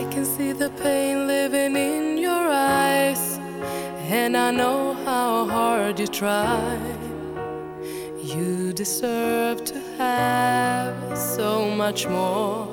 I can see the pain living in your eyes, and I know how hard you try. You deserve to have so much more.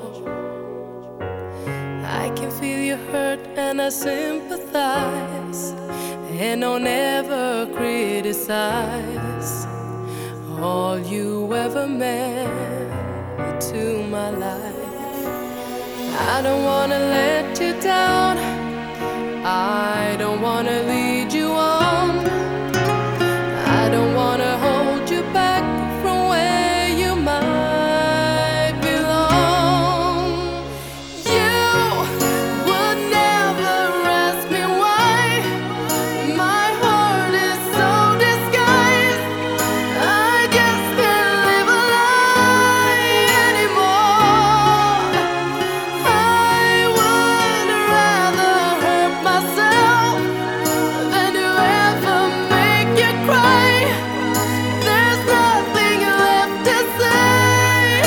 I can feel your hurt and I sympathize, and I'll never criticize all you ever meant to my life. I don't wanna let you down, I don't wanna lead you on, I don't wanna hold you back from where you might belong. You would never ask me why my heart is so disguised. I just can't live a lie anymore. I would rather hurt myself than to ever make you cry. There's nothing left to say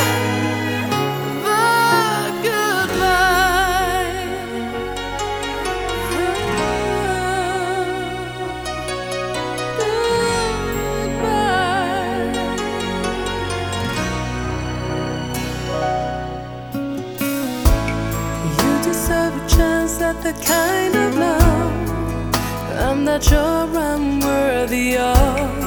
but goodbye. You deserve a chance at the kind of love I'm not sure I'm worthy of.